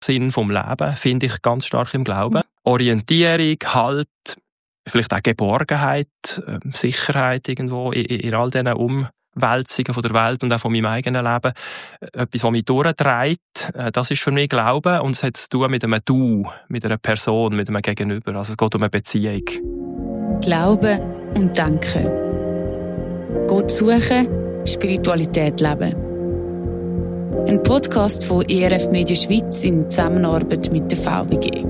Sinn vom Leben finde ich ganz stark im Glauben. Orientierung, Halt, vielleicht auch Geborgenheit, Sicherheit irgendwo in all diesen Umwälzungen von der Welt und auch von meinem eigenen Leben. Etwas, was mich durchtreibt, das ist für mich Glauben und es hat zu tun mit einem Du, mit einer Person, mit einem Gegenüber. Also es geht um eine Beziehung. Glauben und Denken. Gott suchen, Spiritualität leben. Ein Podcast von ERF Media Schweiz in Zusammenarbeit mit der VBG.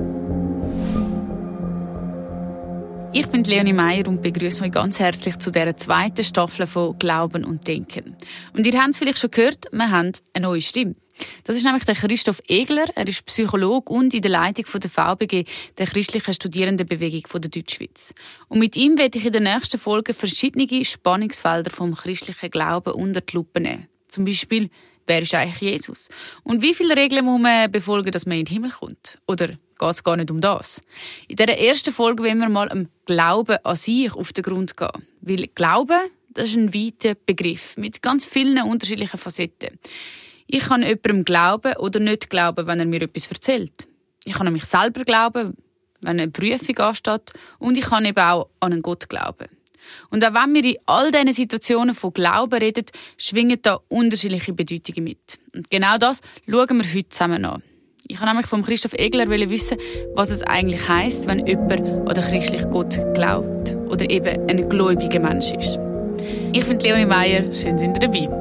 Ich bin Leonie Meier und begrüße euch ganz herzlich zu dieser zweiten Staffel von Glauben und Denken. Und ihr habt es vielleicht schon gehört, wir haben eine neue Stimme. Das ist nämlich der Christoph Egler. Er ist Psychologe und in der Leitung der VBG, der christlichen Studierendenbewegung der Deutschschweiz. Und mit ihm werde ich in der nächsten Folge verschiedene Spannungsfelder vom christlichen Glauben unter die Lupe nehmen. Zum Beispiel, wer ist eigentlich Jesus? Und wie viele Regeln muss man befolgen, dass man in den Himmel kommt? Oder geht es gar nicht um das? In dieser ersten Folge wollen wir mal am Glauben an sich auf den Grund gehen. Weil Glauben, das ist ein weiter Begriff mit ganz vielen unterschiedlichen Facetten. Ich kann jemandem glauben oder nicht glauben, wenn er mir etwas erzählt. Ich kann an mich selber glauben, wenn eine Prüfung ansteht. Und ich kann eben auch an einen Gott glauben. Und auch wenn wir in all diesen Situationen von Glauben reden, schwingen da unterschiedliche Bedeutungen mit. Und genau das schauen wir heute zusammen an. Ich wollte nämlich von Christoph Egler wissen, was es eigentlich heisst, wenn jemand an den christlichen Gott glaubt oder eben ein gläubiger Mensch ist. Ich bin Leonie Meier, schön sind ihr dabei.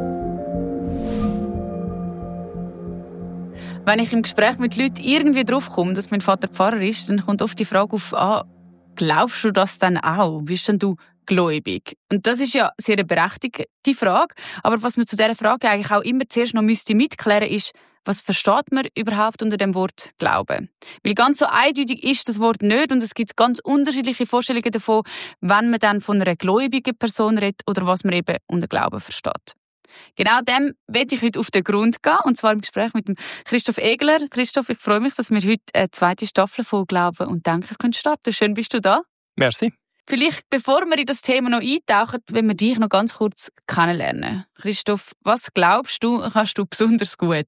Wenn ich im Gespräch mit Leuten irgendwie drauf komme, dass mein Vater Pfarrer ist, dann kommt oft die Frage auf, glaubst du das dann auch? Bist denn du gläubig? Und das ist ja sehr eine berechtigte Frage. Aber was man zu dieser Frage eigentlich auch immer zuerst noch mitklären müsste, ist, was versteht man überhaupt unter dem Wort Glauben? Weil ganz so eindeutig ist das Wort nicht und es gibt ganz unterschiedliche Vorstellungen davon, wenn man dann von einer gläubigen Person redet oder was man eben unter Glauben versteht. Genau dem werde ich heute auf den Grund gehen, und zwar im Gespräch mit dem Christoph Egler. Christoph, ich freue mich, dass wir heute eine zweite Staffel von Glauben und Denken starten können. Schön, bist du da. Merci. Vielleicht, bevor wir in das Thema noch eintauchen, wenn wir dich noch ganz kurz kennenlernen. Christoph, was glaubst du, kannst du besonders gut?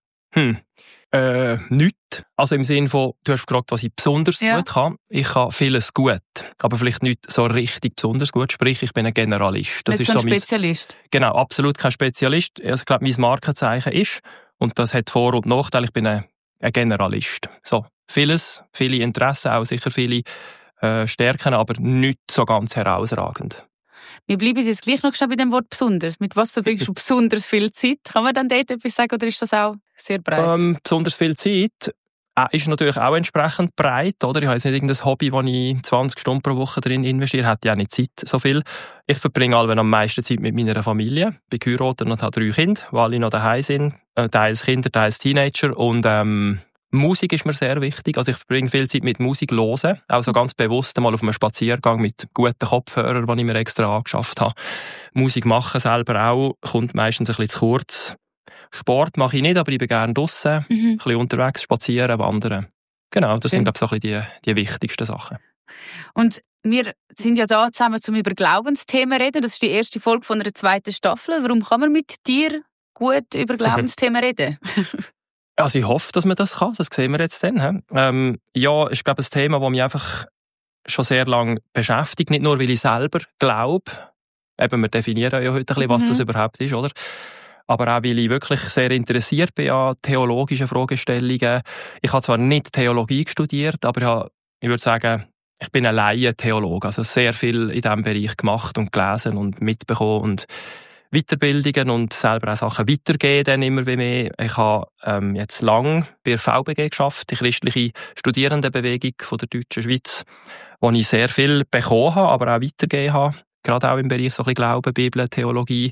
Nichts. Also im Sinne von, du hast gefragt, was ich besonders gut kann. Ich kann vieles gut, aber vielleicht nicht so richtig besonders gut. Sprich, ich bin ein Generalist. Das nicht ist so ein Spezialist? Genau, absolut kein Spezialist. Also, ich glaube, mein Markenzeichen ist, und das hat Vor- und Nachteile, ich bin ein Generalist. So, vieles, viele Interessen, auch sicher viele Stärken, aber nicht so ganz herausragend. Wir bleiben jetzt gleich noch schnell bei dem Wort «besonders». Mit was verbringst du besonders viel Zeit? Kann man dann dort etwas sagen oder ist das auch sehr breit? Besonders viel Zeit ist natürlich auch entsprechend breit. Oder? Ich habe jetzt nicht irgendein Hobby, wo ich 20 Stunden pro Woche drin investiere. Hätte ja auch nicht Zeit so viel. Ich verbringe am meisten Zeit mit meiner Familie. Ich bin geheiratet und habe 3 Kinder, die alle noch daheim sind. Teils Kinder, teils Teenager. Und Musik ist mir sehr wichtig. Also ich verbringe viel Zeit mit Musik hören. Auch so ganz bewusst mal auf einem Spaziergang mit guten Kopfhörern, die ich mir extra angeschafft habe. Musik machen selber auch, kommt meistens ein bisschen zu kurz. Sport mache ich nicht, aber ich bin gerne draussen, ein bisschen unterwegs, spazieren, wandern. Genau, das sind, glaube ich, so ein bisschen die wichtigsten Sachen. Und wir sind ja da zusammen, um über Glaubensthemen zu reden. Das ist die erste Folge von einer zweiten Staffel. Warum kann man mit dir gut über Glaubensthemen reden? Also ich hoffe, dass man das kann. Das sehen wir jetzt dann. Ja, ist, glaube ich, ein Thema, das mich einfach schon sehr lange beschäftigt. Nicht nur, weil ich selber glaube. Eben, wir definieren ja heute ein bisschen, was das überhaupt ist, oder? Aber auch, weil ich wirklich sehr interessiert bin an theologischen Fragestellungen. Ich habe zwar nicht Theologie studiert, aber ich würde sagen, ich bin ein Laientheologe. Also sehr viel in diesem Bereich gemacht und gelesen und mitbekommen und Weiterbildungen und selber auch Sachen weitergeben, dann immer wie mehr. Ich habe jetzt lang bei der VBG geschafft, die christliche Studierendenbewegung von der Deutschen Schweiz, wo ich sehr viel bekommen habe, aber auch weitergegeben habe. Gerade auch im Bereich so ein bisschen Glauben, Bibel, Theologie.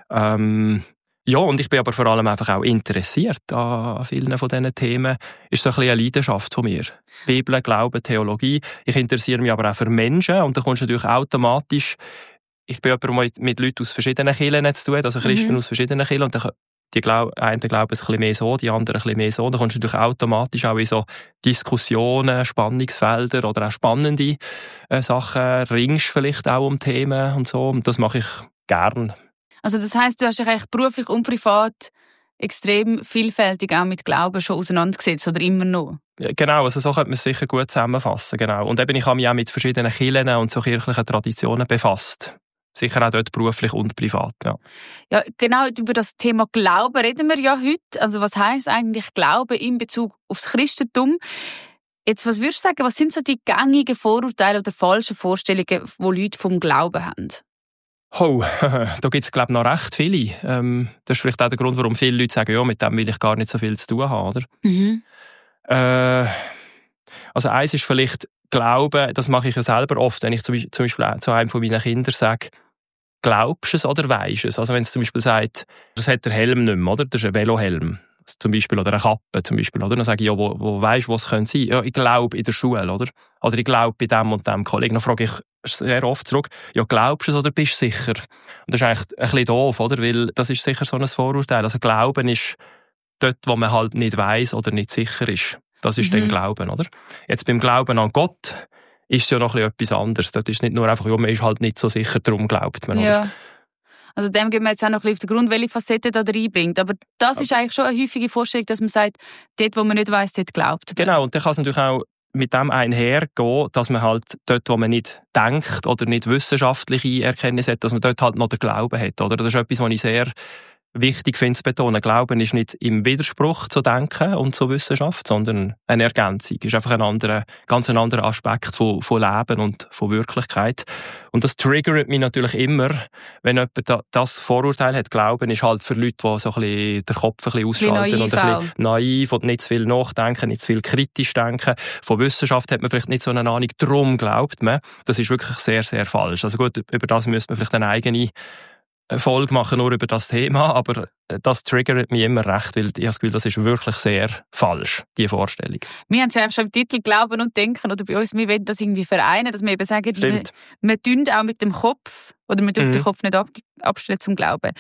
Ja, und ich bin aber vor allem einfach auch interessiert an vielen von diesen Themen. Ist so ein bisschen eine Leidenschaft von mir. Bibel, Glauben, Theologie. Ich interessiere mich aber auch für Menschen und da kommst du natürlich automatisch. Ich bin jemand, der mit Leuten aus verschiedenen Kirchen zu tun hat, also Christen aus verschiedenen Kirchen. Und die einen glauben es ein bisschen mehr so, die anderen ein bisschen mehr so. Da kommst du natürlich automatisch auch in so Diskussionen, Spannungsfelder oder auch spannende Sachen, ringst vielleicht auch um Themen und so. Und das mache ich gern. Also das heisst, du hast dich eigentlich beruflich und privat extrem vielfältig auch mit Glauben schon auseinandergesetzt oder immer noch. Ja, genau, also so könnte man es sicher gut zusammenfassen. Genau. Und eben, ich habe mich auch mit verschiedenen Kirchen und so kirchlichen Traditionen befasst. Sicher auch dort beruflich und privat. Ja. Ja, genau, über das Thema Glauben reden wir ja heute. Also was heisst eigentlich Glauben in Bezug aufs Christentum? Jetzt, was würdest du sagen, was sind so die gängigen Vorurteile oder falschen Vorstellungen, die Leute vom Glauben haben? Oh, da gibt es, glaube ich, noch recht viele. Das ist vielleicht auch der Grund, warum viele Leute sagen, ja, mit dem will ich gar nicht so viel zu tun haben, oder? Mhm. Also eins ist vielleicht Glauben, das mache ich ja selber oft, wenn ich zum Beispiel auch zu einem von meinen Kindern sage, glaubst du es oder weisst du es? Also wenn es zum Beispiel sagt, das hat der Helm nicht mehr, oder? Das ist ein Velohelm. Zum Beispiel, oder eine Kappe zum Beispiel, oder? Dann sage ich, ja, wo weisst du, was es sein könnte? Ja, ich glaube in der Schule, oder? Oder ich glaube bei dem und dem Kollegen. Dann frage ich sehr oft zurück, ja, glaubst du es oder bist du sicher? Und das ist eigentlich ein bisschen doof, oder? Weil das ist sicher so ein Vorurteil. Also Glauben ist dort, wo man halt nicht weiss oder nicht sicher ist. Das ist dann Glauben, oder? Jetzt beim Glauben an Gott ist es ja noch etwas anderes. Dort ist es nicht nur einfach, ja, man ist halt nicht so sicher, darum glaubt man, ja. Oder? Also dem gehen wir jetzt auch noch ein bisschen auf den Grund, welche Facette da reinbringt. Aber das ist eigentlich schon eine häufige Vorstellung, dass man sagt, dort, wo man nicht weiss, dort glaubt. Genau, und dann kann es natürlich auch mit dem einhergehen, dass man halt dort, wo man nicht denkt oder nicht wissenschaftliche Erkenntnisse hat, dass man dort halt noch den Glauben hat. Oder? Das ist etwas, was ich sehr wichtig finde zu betonen. Glauben ist nicht im Widerspruch zu Denken und zur Wissenschaft, sondern eine Ergänzung. Ist einfach ganz ein anderer Aspekt von Leben und von Wirklichkeit. Und das triggert mich natürlich immer, wenn jemand das Vorurteil hat. Glauben ist halt für Leute, die so ein bisschen den Kopf ein bisschen ausschalten und ein bisschen naiv und nicht zu viel nachdenken, nicht zu viel kritisch denken. Von Wissenschaft hat man vielleicht nicht so eine Ahnung, darum glaubt man. Das ist wirklich sehr, sehr falsch. Also gut, über das müsste man vielleicht eine eigene Folge machen, nur über das Thema, aber das triggert mich immer recht, weil ich habe das Gefühl, das ist wirklich sehr falsch, diese Vorstellung. Wir haben es ja schon im Titel «Glauben und Denken» oder bei uns, wir wollen das irgendwie vereinen, dass wir eben sagen, wir tun auch mit dem Kopf oder wir tun den Kopf nicht abstellen zum Glauben.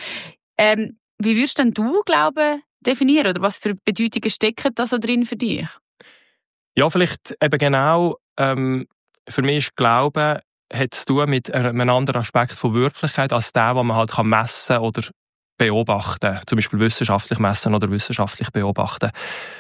Wie würdest denn du Glauben definieren oder was für Bedeutungen stecken da so drin für dich? Ja, vielleicht eben genau, für mich ist Glauben hat zu tun mit einem anderen Aspekt von Wirklichkeit als der, den man halt messen oder beobachten kann. Zum Beispiel wissenschaftlich messen oder wissenschaftlich beobachten.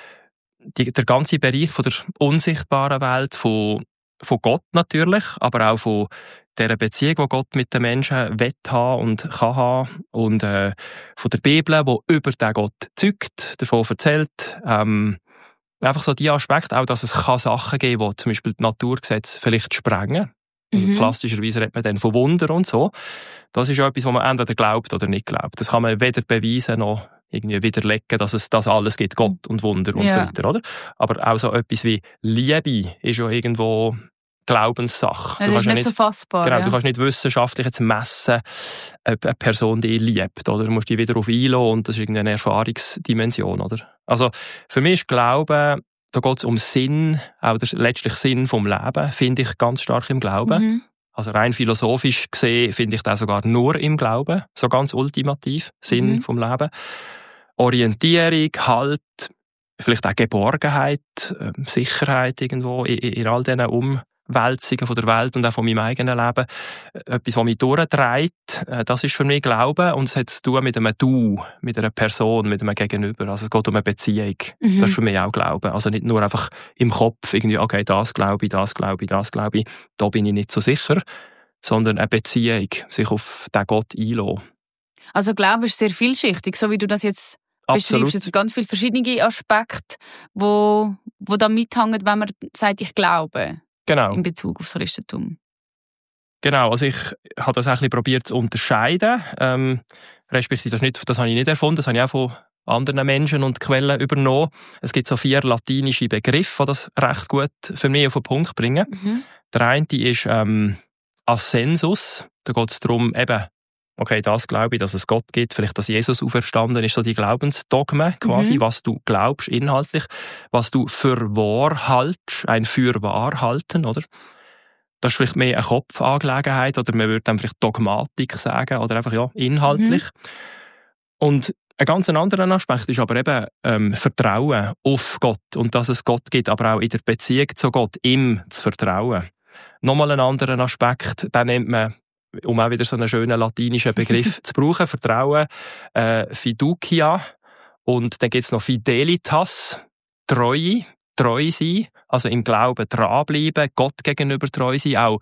Der ganze Bereich von der unsichtbaren Welt, von Gott natürlich, aber auch von dieser Beziehung, die Gott mit den Menschen will haben und kann haben. Und von der Bibel, die über den Gott zeugt, davon erzählt. Einfach so die Aspekte, auch dass es Sachen geben kann, die zum Beispiel die Naturgesetze vielleicht sprengen. Also klassischerweise redet man dann von Wunder und so. Das ist ja etwas, was man entweder glaubt oder nicht glaubt. Das kann man weder beweisen noch irgendwie widerlegen, dass es das alles gibt, Gott und Wunder und so weiter, oder? Aber auch so etwas wie Liebe ist ja irgendwo Glaubenssache. Das ist nicht so fassbar. Genau, du kannst nicht wissenschaftlich jetzt messen, ob eine Person die liebt, oder? Du musst die wieder auf einlassen und das ist irgendeine Erfahrungsdimension, oder? Also für mich ist Glauben, da geht es um Sinn, auch der letztlich Sinn vom Leben, finde ich ganz stark im Glauben. Also rein philosophisch gesehen finde ich das sogar nur im Glauben, so ganz ultimativ, Sinn vom Leben. Orientierung, Halt, vielleicht auch Geborgenheit, Sicherheit irgendwo in all diesen Umwälzungen von der Welt und auch von meinem eigenen Leben. Etwas, was mich durchtreibt, das ist für mich Glauben und es hat zu tun mit einem Du, mit einer Person, mit einem Gegenüber. Also es geht um eine Beziehung. Das ist für mich auch Glauben. Also nicht nur einfach im Kopf irgendwie, okay, das glaube ich, das glaube ich, das glaube ich, da bin ich nicht so sicher, sondern eine Beziehung, sich auf den Gott einlassen. Also Glaube ist sehr vielschichtig, so wie du das jetzt beschreibst. Es sind ganz viele verschiedene Aspekte, die da mithängen, wenn man sagt, ich glaube. Genau. In Bezug aufs Christentum. Genau, also ich habe das auch ein bisschen probiert zu unterscheiden. Respektive das habe ich nicht erfunden, das habe ich auch von anderen Menschen und Quellen übernommen. Es gibt so 4 latinische Begriffe, die das recht gut für mich auf den Punkt bringen. Der eine ist Ascensus. Da geht es darum, eben, okay, das glaube ich, dass es Gott gibt, vielleicht, dass Jesus auferstanden ist, so die Glaubensdogmen quasi, was du glaubst inhaltlich, was du für wahr haltst, ein für wahr halten, oder? Das ist vielleicht mehr eine Kopfangelegenheit, oder man würde dann vielleicht Dogmatik sagen, oder einfach, ja, inhaltlich. Und ein ganz anderer Aspekt ist aber eben Vertrauen auf Gott und dass es Gott gibt, aber auch in der Beziehung zu Gott, ihm zu vertrauen. Nochmal einen anderen Aspekt, den nennt man, um auch wieder so einen schönen latinischen Begriff zu brauchen, Vertrauen, Fiducia Und dann gibt es noch Fidelitas, Treue sein, also im Glauben dranbleiben, Gott gegenüber treu sein, auch,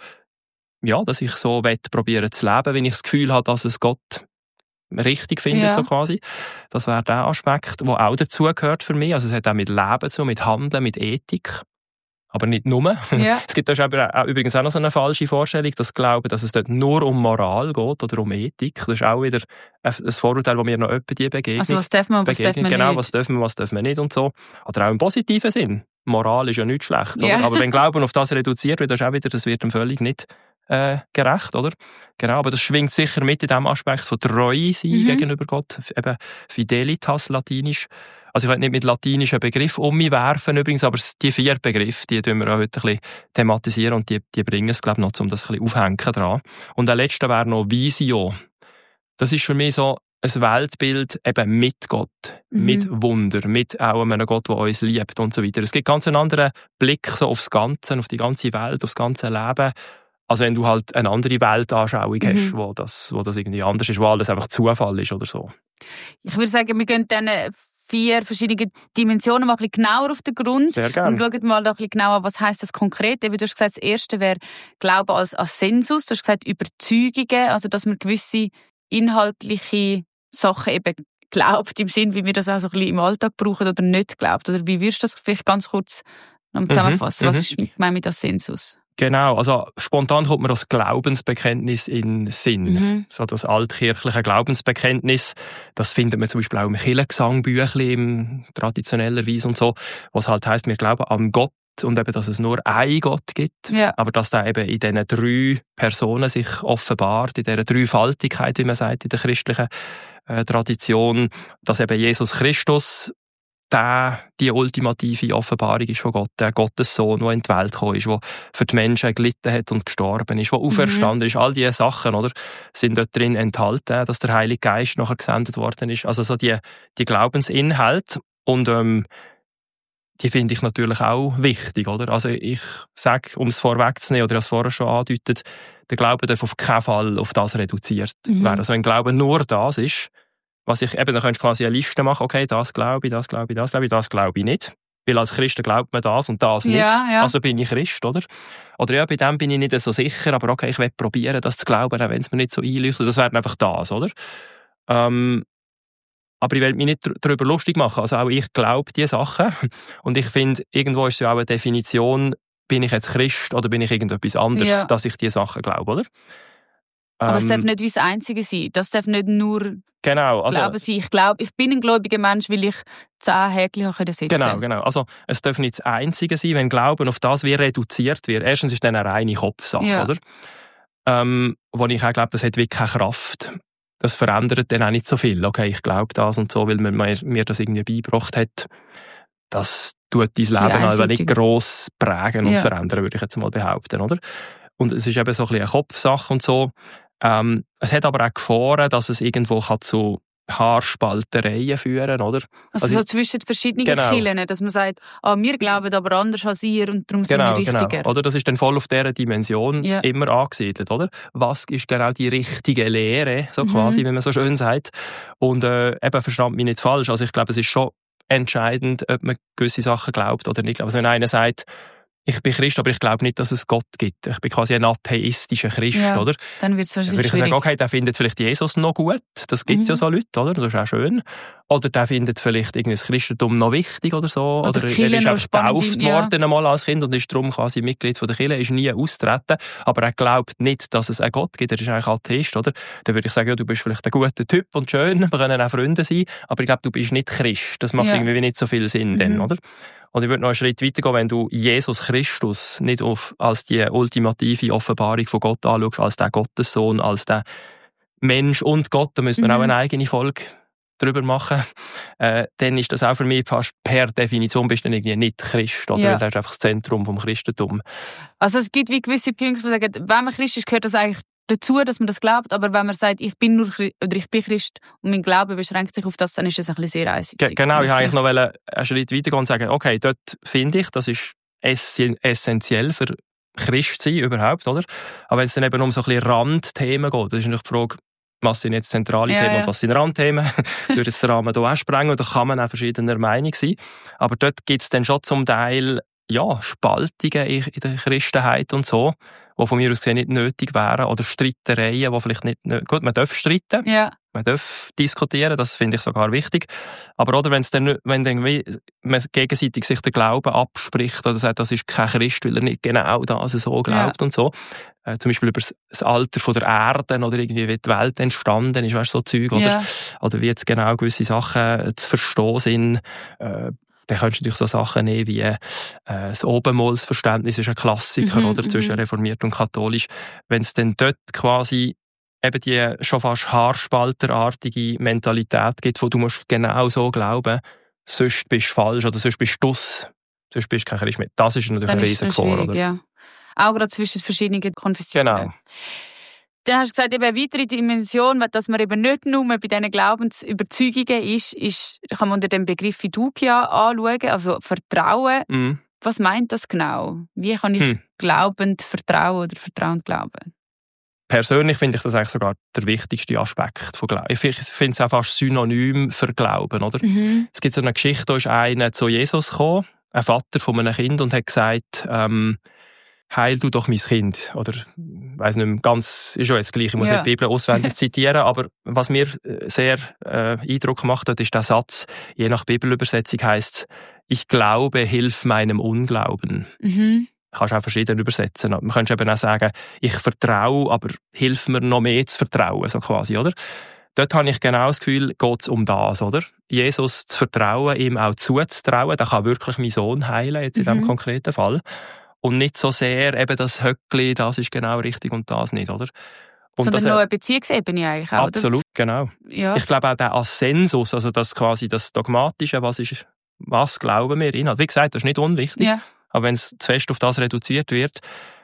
ja, dass ich so probieren zu leben, wenn ich das Gefühl habe, dass es Gott richtig findet, so quasi. Das wäre der Aspekt, der auch dazugehört für mich. Also es hat auch mit Leben zu, mit Handeln, mit Ethik. Aber nicht nur. Ja. Es gibt da übrigens auch noch so eine falsche Vorstellung, dass Glauben, dass es dort nur um Moral geht oder um Ethik. Das ist auch wieder ein Vorurteil, das mir noch öppe die begegnet. Also was darf man, was darf man nicht? Genau, was dürfen wir, was dürfen wir nicht und so. Oder auch im positiven Sinn. Moral ist ja nichts Schlechtes. Ja. Aber wenn Glauben auf das reduziert wird, das wird ihm völlig nicht gerecht, oder? Genau, aber das schwingt sicher mit in dem Aspekt von Treue sein gegenüber Gott. Eben Fidelitas, latinisch. Also ich will nicht mit latinischen Begriffen um mich werfen übrigens, aber die 4 Begriffe, die tun wir auch heute ein bisschen thematisieren und die bringen es, glaube ich, noch, um das ein bisschen aufhängen dran. Und der letzte wäre noch Visio. Das ist für mich so ein Weltbild eben mit Gott, mit Wunder, mit auch einem Gott, der uns liebt und so weiter. Es gibt ganz einen anderen Blick so aufs Ganze, auf die ganze Welt, aufs ganze Leben. Also wenn du halt eine andere Weltanschauung hast, wo das irgendwie anders ist, wo alles einfach Zufall ist oder so. Ich würde sagen, wir gehen dann 4 verschiedene Dimensionen mal ein bisschen genauer auf den Grund. Sehr gerne. Und schauen mal ein bisschen genauer, was heisst das konkret. Du hast gesagt, das erste wäre Glauben als Sensus. Du hast gesagt, Überzeugungen, also dass man gewisse inhaltliche Sachen eben glaubt, im Sinn, wie wir das auch so ein bisschen im Alltag brauchen oder nicht glaubt. Oder wie würdest du das vielleicht ganz kurz zusammenfassen? Was ist gemeint mit das Sensus? Genau, also spontan kommt mir das Glaubensbekenntnis in den Sinn. So das altkirchliche Glaubensbekenntnis, das findet man zum Beispiel auch im Kirchengesangbüchli, im traditionellerweise und so, was halt heisst, wir glauben an Gott und eben, dass es nur einen Gott gibt, aber dass der eben in diesen 3 Personen sich offenbart, in dieser Dreifaltigkeit, wie man sagt, in der christlichen Tradition, dass eben Jesus Christus die ultimative Offenbarung ist von Gott, der Gottessohn, der in die Welt gekommen ist, der für die Menschen gelitten hat und gestorben ist, der auferstanden ist. All diese Sachen, oder, sind dort drin enthalten, dass der Heilige Geist nachher gesendet worden ist. Also so die Glaubensinhalte. Und die finde ich natürlich auch wichtig, oder? Also ich sage, um es vorwegzunehmen, oder ich habe es vorher schon angedeutet, der Glaube darf auf keinen Fall auf das reduziert werden. Also wenn Glaube nur das ist, was ich eben, dann könntest du quasi eine Liste machen, okay, das glaube ich, das glaube ich, das glaube ich, das glaube ich nicht. Weil als Christen glaubt man das und das nicht. Also bin ich Christ, oder? Oder ja, bei dem bin ich nicht so sicher, aber okay, ich will probieren, das zu glauben, auch wenn es mir nicht so einleuchtet. Das wäre einfach das, oder? Aber ich will mich nicht darüber lustig machen. Also auch ich glaube diese Sachen. Und ich finde, irgendwo ist es ja auch eine Definition, bin ich jetzt Christ oder bin ich irgendetwas anderes, dass ich diese Sachen glaube, oder? Aber es darf nicht wie das Einzige sein. Das darf nicht nur Glauben sein. Ich glaube, ich bin ein gläubiger Mensch, weil ich 10 Häkchen setzen konnte. Genau. Also es darf nicht das Einzige sein, wenn Glauben auf das wie reduziert wird. Erstens ist das eine reine Kopfsache, oder? Wo ich auch glaube, das hat wirklich keine Kraft. Das verändert dann auch nicht so viel. Okay, ich glaube das und so, weil man mir das irgendwie beigebracht hat. Das tut dein Leben aber nicht gross prägen und verändern, würde ich jetzt mal behaupten, oder? Und es ist eben so ein bisschen eine Kopfsache und so. Es hat aber auch Gefahren, dass es irgendwo zu Haarspaltereien führen, oder? Also so zwischen verschiedenen Kirchen, dass man sagt, wir glauben aber anders als ihr und darum sind wir richtiger. Genau. Oder? Das ist dann voll auf dieser Dimension immer angesiedelt, oder? Was ist genau die richtige Lehre, so quasi, wie man so schön sagt. Und eben, verstand mich nicht falsch, also ich glaube, es ist schon entscheidend, ob man gewisse Sachen glaubt oder nicht. Also wenn einer sagt, ich bin Christ, aber ich glaube nicht, dass es Gott gibt. Ich bin quasi ein atheistischer Christ, oder? Dann wird es wahrscheinlich würde ich sagen, okay, der findet vielleicht Jesus noch gut. Das gibt es ja so Leute, oder? Das ist auch schön. Oder der findet vielleicht irgendwie das Christentum noch wichtig oder so. Oder er ist einfach getauft worden einmal als Kind und ist darum quasi Mitglied von der Kirche, ist nie austreten. Aber er glaubt nicht, dass es einen Gott gibt. Er ist eigentlich Atheist, oder? Dann würde ich sagen, ja, du bist vielleicht ein guter Typ und schön, wir können auch Freunde sein, aber ich glaube, du bist nicht Christ. Das macht irgendwie nicht so viel Sinn, dann, oder? Und ich würde noch einen Schritt weitergehen, wenn du Jesus Christus nicht als die ultimative Offenbarung von Gott anschaust, als der Gottessohn, als der Mensch und Gott, da müssen wir auch eine eigene Folge darüber machen, dann ist das auch für mich fast per Definition bist du dann irgendwie nicht Christ, oder? Weil das ist einfach das Zentrum vom Christentum. Also es gibt wie gewisse Punkte, die sagen, wenn man Christ ist, gehört das eigentlich dazu, dass man das glaubt, aber wenn man sagt, ich bin Christ und mein Glaube beschränkt sich auf das, dann ist das ein bisschen sehr einseitig. Genau, ich wollte eigentlich noch einen Schritt weitergehen und sagen, okay, dort finde ich, das ist essentiell für Christsein überhaupt, oder? Aber wenn es dann eben um so ein bisschen Randthemen geht, das ist natürlich die Frage, was sind jetzt zentrale Themen und was sind Randthemen. Das würde jetzt den Rahmen hier auch sprengen und da kann man auch verschiedener Meinung sein. Aber dort gibt es dann schon zum Teil Spaltungen in der Christenheit und so, die von mir aus gesehen nicht nötig wären oder Streitereien, die vielleicht nicht... Gut, man darf streiten, man darf diskutieren, das finde ich sogar wichtig. Aber oder wenn irgendwie man gegenseitig sich den Glauben abspricht oder sagt, das ist kein Christ, weil er nicht genau das so glaubt und so. Zum Beispiel über das Alter von der Erde oder irgendwie wie die Welt entstanden ist, weißt, so Zeug, oder wie jetzt genau gewisse Sachen zu verstehen sind. Dann kannst du natürlich so Sachen nehmen wie das Obenmalsverständnis ist ein Klassiker oder zwischen reformiert und katholisch. Wenn es dann dort quasi eben die schon fast haarspalterartige Mentalität gibt, wo du musst genau so glauben, sonst bist du falsch oder sonst bist du sonst bist du kein Christ mehr. Das ist natürlich ein Riesengefahr, oder? Ja. Auch gerade zwischen verschiedenen Konfessionen. Genau. Dann hast du gesagt, eben eine weitere Dimension, dass man eben nicht nur bei diesen Glaubensüberzeugungen ist, kann man unter dem Begriff Fiducia anschauen, also Vertrauen. Was meint das genau? Wie kann ich glaubend vertrauen oder vertrauend glauben? Persönlich finde ich das eigentlich sogar der wichtigste Aspekt von Glauben. Ich finde es auch fast synonym für Glauben, oder? Es gibt so eine Geschichte, da ist einer zu Jesus gekommen, ein Vater von einem Kind, und hat gesagt, heil du doch mein Kind. Oder, ich weiss nicht mehr ganz, ist schon jetzt gleich, ich muss nicht die Bibel auswendig zitieren, aber was mir sehr Eindruck gemacht hat, ist der Satz, je nach Bibelübersetzung heisst es, ich glaube, hilf meinem Unglauben. Kannst auch verschieden übersetzen. Man könnte eben auch sagen, ich vertraue, aber hilf mir noch mehr zu vertrauen, so quasi, oder? Dort habe ich genau das Gefühl, geht es um das, oder? Jesus zu vertrauen, ihm auch zuzutrauen, der kann wirklich meinen Sohn heilen, jetzt in diesem konkreten Fall. Und nicht so sehr eben das Höckli, das ist genau richtig und das nicht, oder? Und sondern nur eine Beziehungsebene eigentlich auch, absolut, oder? Genau. Ja. Ich glaube auch der Assensus, also das quasi das Dogmatische, was glauben wir in. Wie gesagt, das ist nicht unwichtig, aber wenn es zu fest auf das reduziert wird,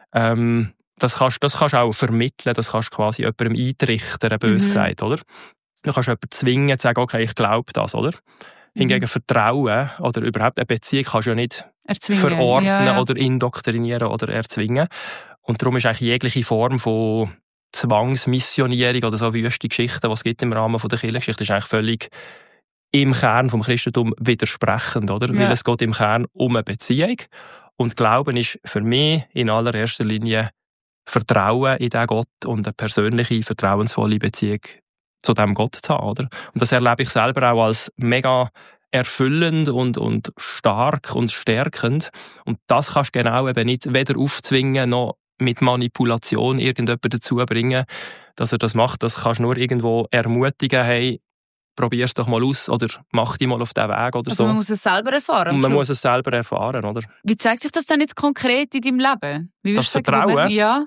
das kannst du auch vermitteln, das kannst du quasi jemandem eintrichtern, bös gesagt, oder? Du kannst jemanden zwingen, zu sagen, okay, ich glaube das, oder? Hingegen Vertrauen oder überhaupt eine Beziehung kannst du ja nicht verordnen oder indoktrinieren oder erzwingen. Und darum ist eigentlich jegliche Form von Zwangsmissionierung oder so wüste Geschichten, die es gibt im Rahmen der Kirchengeschichte, ist eigentlich völlig im Kern vom Christentum widersprechend, oder? Weil es geht im Kern um eine Beziehung. Und Glauben ist für mich in allererster Linie Vertrauen in diesen Gott und eine persönliche, vertrauensvolle Beziehung zu diesem Gott zu haben, oder? Und das erlebe ich selber auch als mega erfüllend und stark und stärkend. Und das kannst du genau eben nicht weder aufzwingen, noch mit Manipulation irgendjemanden dazu bringen, dass er das macht. Das kannst du nur irgendwo ermutigen, hey, probier es doch mal aus oder mach dich mal auf diesen Weg oder so. Man muss es selber erfahren. Und man muss es selber erfahren, oder? Wie zeigt sich das dann jetzt konkret in deinem Leben? Wie das Vertrauen? Ja.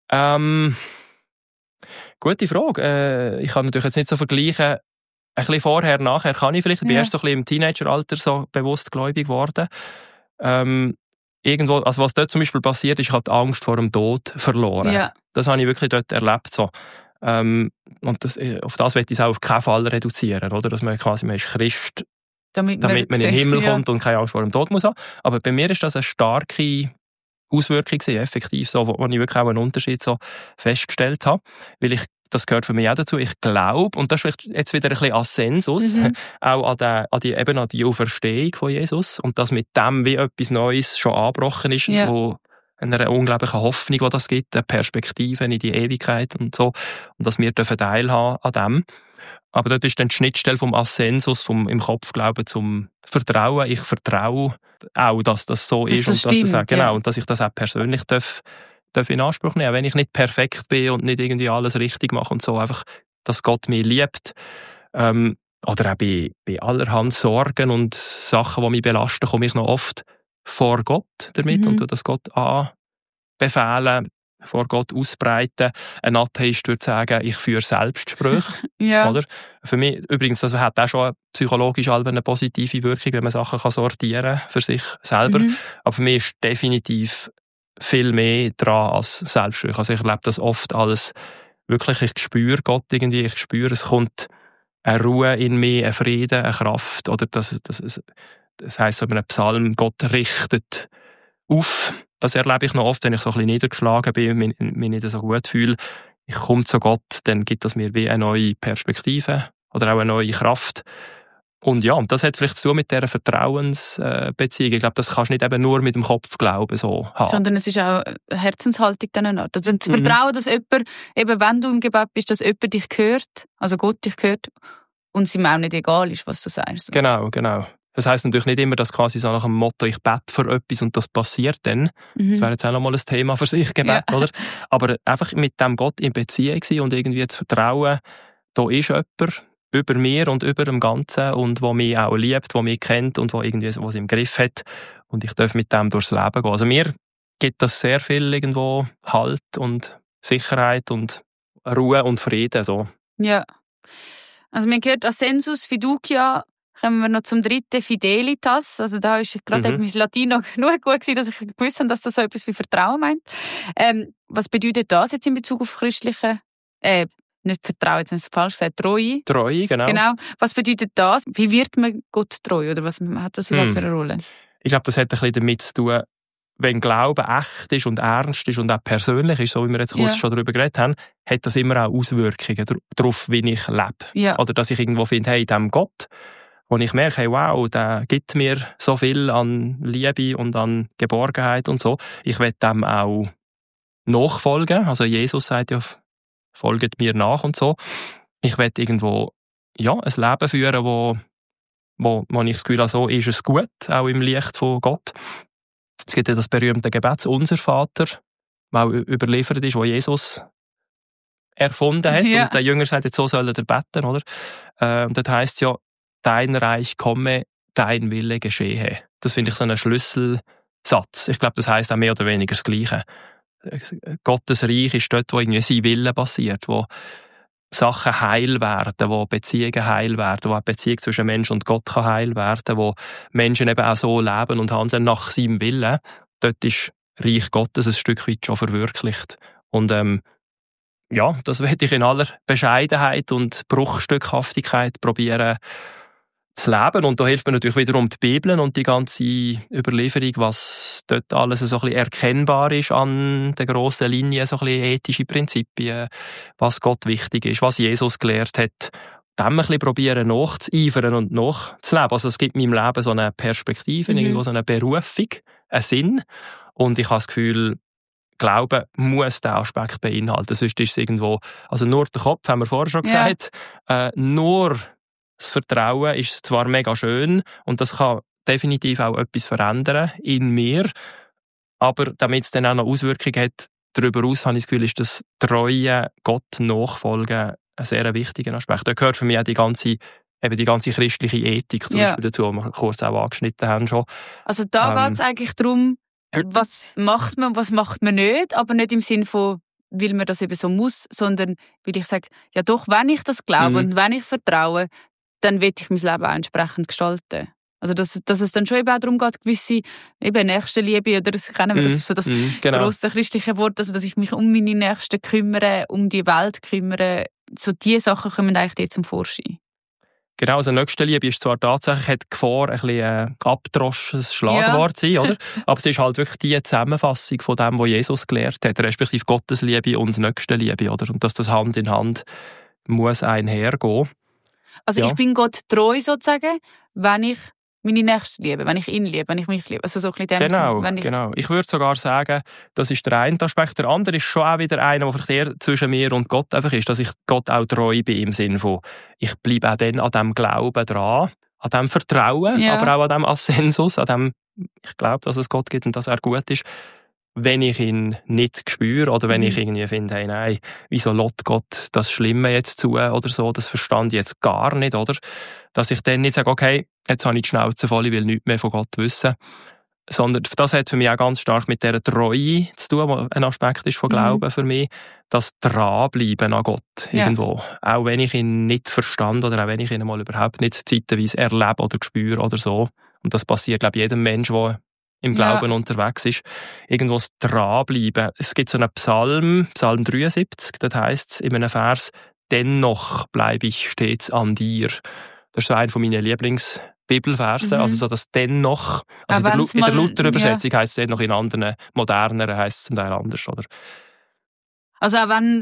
Gute Frage. Ich kann natürlich jetzt nicht so vergleichen, ein bisschen vorher, nachher kann ich vielleicht. Ich bin erst so ein bisschen im Teenageralter so bewusst gläubig geworden. Irgendwo, also was dort zum Beispiel passiert ist, ich habe die Angst vor dem Tod verloren. Ja. Das habe ich wirklich dort erlebt. So. Und auf das möchte ich es auch auf keinen Fall reduzieren, oder? Dass man quasi, man ist Christ, damit man in den Himmel kommt und keine Angst vor dem Tod muss haben. Aber bei mir ist das eine starke Auswirkung gewesen, effektiv, so, wo ich wirklich auch einen Unterschied so festgestellt habe. Weil das gehört für mich auch dazu. Ich glaube, und das ist vielleicht jetzt wieder ein bisschen Assensus, auch an die Auferstehung von Jesus und dass mit dem wie etwas Neues schon angebrochen ist, wo eine unglaubliche Hoffnung, die das gibt, eine Perspektive in die Ewigkeit und so. Und dass wir teilhaben an dem. Aber dort ist dann die Schnittstelle vom Assensus, vom im Kopf glauben zum Vertrauen. Ich vertraue auch, dass das so ist und stimmt, dass das auch, genau, und dass ich das auch persönlich darf in Anspruch nehmen, wenn ich nicht perfekt bin und nicht irgendwie alles richtig mache und so, einfach, dass Gott mich liebt. Oder auch bei allerhand Sorgen und Sachen, die mich belasten, komme ich noch oft vor Gott damit und das Gott anbefehlen, vor Gott ausbreiten. Ein Atheist würde sagen, ich führe Selbstgespräche. Oder? Für mich, übrigens, das hat auch schon psychologisch eine positive Wirkung, wenn man Sachen sortieren kann für sich selber. Aber für mich ist definitiv viel mehr dran als Selbstgespräche. Also ich erlebe das oft als wirklich, ich spüre Gott irgendwie, ich spüre, es kommt eine Ruhe in mir, ein Frieden, eine Kraft. Oder das heisst so in einem Psalm, Gott richtet auf. Das erlebe ich noch oft, wenn ich so ein bisschen niedergeschlagen bin, mich nicht so gut fühle. ich komme zu Gott, dann gibt das mir wie eine neue Perspektive oder auch eine neue Kraft. Und ja, und das hat vielleicht zu tun mit dieser Vertrauensbeziehung. Ich glaube, das kannst du nicht eben nur mit dem Kopf glauben so haben. Sondern es ist auch eine Herzenshaltung dann Art. Also zu vertrauen, dass jemand, eben wenn du im Gebet bist, dass jemand dich hört, also Gott dich hört und es ihm auch nicht egal ist, was du sagst. Genau. Das heisst natürlich nicht immer, dass quasi so nach dem Motto, ich bete für etwas und das passiert dann. Das wäre jetzt auch nochmal ein Thema für sich, Gebet, oder? Aber einfach mit dem Gott in Beziehung sein und irgendwie zu vertrauen, da ist jemand über mir und über dem Ganzen und der mich auch liebt, der mich kennt und der irgendwie was im Griff hat. Und ich darf mit dem durchs Leben gehen. Also mir gibt das sehr viel irgendwo Halt und Sicherheit und Ruhe und Frieden. So. Ja. Also man hört Ascensus Fiducia, kommen wir noch zum dritten, Fidelitas. Also da ist gerade mein Latein noch genug gut gewesen, dass ich gewusst habe, dass das so etwas wie Vertrauen meint. Was bedeutet das jetzt in Bezug auf christliche, nicht Vertrauen, jetzt habe ich es falsch gesagt, Treue? Treue, genau. Genau. Was bedeutet das? Wie wird man Gott treu? Oder was hat das überhaupt für eine Rolle? Ich glaube, das hat ein bisschen damit zu tun, wenn Glaube echt ist und ernst ist und auch persönlich ist, so wie wir jetzt kurz schon darüber geredet haben, hat das immer auch Auswirkungen darauf, wie ich lebe. Ja. Oder dass ich irgendwo finde, hey, dem Gott, wo ich merke, hey, wow, der gibt mir so viel an Liebe und an Geborgenheit und so. Ich will dem auch nachfolgen. Also Jesus sagt ja, folgt mir nach und so. Ich will irgendwo ein Leben führen, wo ich das Gefühl habe, so ist es gut, auch im Licht von Gott. Es gibt ja das berühmte Gebet, unser Vater, das auch überliefert ist, wo Jesus erfunden hat. Ja. Und der Jünger sagt, jetzt so soll er beten, oder? Und das heisst ja, dein Reich komme, dein Wille geschehe. Das finde ich so ein Schlüsselsatz. Ich glaube, das heisst auch mehr oder weniger das Gleiche. Gottes Reich ist dort, wo irgendwie sein Wille passiert, wo Sachen heil werden, wo Beziehungen heil werden, wo eine Beziehung zwischen Mensch und Gott kann heil werden, wo Menschen eben auch so leben und handeln nach seinem Willen. Dort ist Reich Gottes ein Stück weit schon verwirklicht. Und das werde ich in aller Bescheidenheit und Bruchstückhaftigkeit probieren zu leben. Und da hilft mir natürlich wiederum die Bibel und die ganze Überlieferung, was dort alles so ein bisschen erkennbar ist an den grossen Linien, so ein bisschen ethische Prinzipien, was Gott wichtig ist, was Jesus gelehrt hat. Dem ein bisschen probieren nachzueifern und nachzuleben. Also es gibt meinem Leben so eine Perspektive, irgendwo so eine Berufung, einen Sinn. Und ich habe das Gefühl, Glauben muss diesen Aspekt beinhalten. Sonst ist es irgendwo, also nur der Kopf, haben wir vorher schon gesagt, nur das Vertrauen ist zwar mega schön und das kann definitiv auch etwas verändern in mir, aber damit es dann auch noch Auswirkungen hat, darüber hinaus habe ich das Gefühl, ist das treue Gott nachfolgen ein sehr wichtiger Aspekt. Da gehört für mich auch die ganze christliche Ethik zum Beispiel dazu, die wir kurz auch angeschnitten haben schon. Also da geht es eigentlich darum, was macht man nicht, aber nicht im Sinn von, weil man das eben so muss, sondern weil ich sage, ja doch, wenn ich das glaube und wenn ich vertraue, dann will ich mein Leben auch entsprechend gestalten. Also dass es dann schon eben auch darum geht, gewisse Nächstenliebe, oder das kennen wir, das ist so das grosse christliche Wort, also dass ich mich um meine Nächsten kümmere, um die Welt kümmere, so diese Sachen kommen eigentlich dort zum Vorschein. Genau, also Nächstenliebe ist zwar tatsächlich, hat die Gefahr, ein bisschen ein abgedroschenes Schlagwort zu sein, oder? Aber es ist halt wirklich die Zusammenfassung von dem, was Jesus gelehrt hat, respektive Gottesliebe und Nächstenliebe, oder? Und dass das Hand in Hand muss einhergehen. Also ich bin Gott treu sozusagen, wenn ich meine Nächsten liebe, wenn ich ihn liebe, wenn ich mich liebe. Also so ein bisschen genau. Ich würde sogar sagen, das ist der eine Aspekt. Der andere ist schon auch wieder einer, der vielleicht eher zwischen mir und Gott einfach ist, dass ich Gott auch treu bin im Sinne von, ich bleibe auch dann an dem Glauben dran, an dem Vertrauen, aber auch an dem Ascensus, an dem, ich glaube, dass es Gott gibt und dass er gut ist, wenn ich ihn nicht spüre oder wenn ich irgendwie finde, hey, nein, wieso lässt Gott das Schlimme jetzt zu oder so, das verstand ich jetzt gar nicht, oder? Dass ich dann nicht sage, okay, jetzt habe ich die Schnauze voll, ich will nichts mehr von Gott wissen. Sondern das hat für mich auch ganz stark mit dieser Treue zu tun, was ein Aspekt ist von Glauben für mich, das Dranbleiben an Gott irgendwo. Auch wenn ich ihn nicht verstand oder auch wenn ich ihn mal überhaupt nicht zeitweise erlebe oder spüre oder so. Und das passiert, glaube ich, jedem Mensch, der im Glauben unterwegs ist, irgendwo das Dranbleiben. Es gibt so einen Psalm 73, dort heisst es in einem Vers, dennoch bleibe ich stets an dir. Das ist so einer meiner Lieblingsbibelverse, also so das dennoch, also in der Luther-Übersetzung heisst es dennoch, in anderen, moderneren heisst es zum Teil anders, oder? Also auch wenn